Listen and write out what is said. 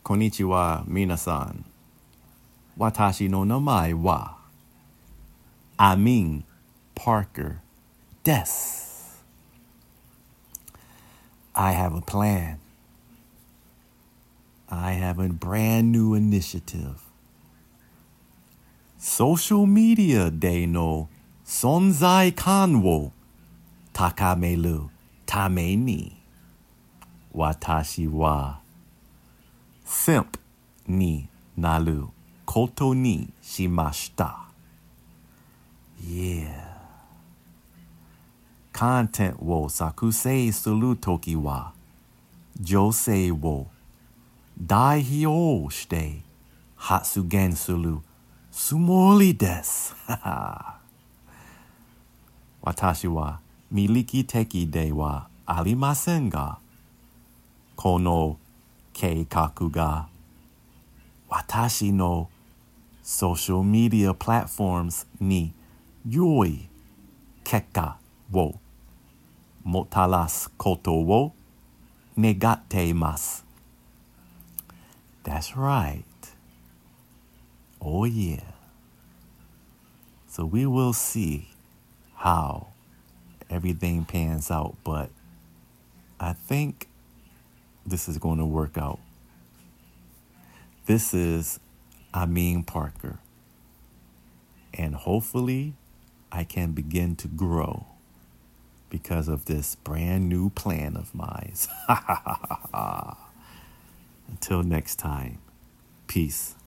Konnichiwa, minasan. Watashi no namae wa Amin Parker des. I have a plan. I have a brand new initiative. Social media de no sonzai kan wo takameru tame ni watashi wa simp ni naru koto ni shimashita. Yeah. Content wo sakusei suru toki wa josei wo daihyo o shite hatsugen suru sumori desu. Watashi wa miliki teki de wa arimasen ga kono keikaku ga watashi no social media platforms ni yoi keka wo motarasu koto wo negattemasu. That's right. Oh yeah. So we will see how everything pans out, but I think this is going to work out. This is Amin Parker, and hopefully I can begin to grow because of this brand new plan of mine. Until next time, peace.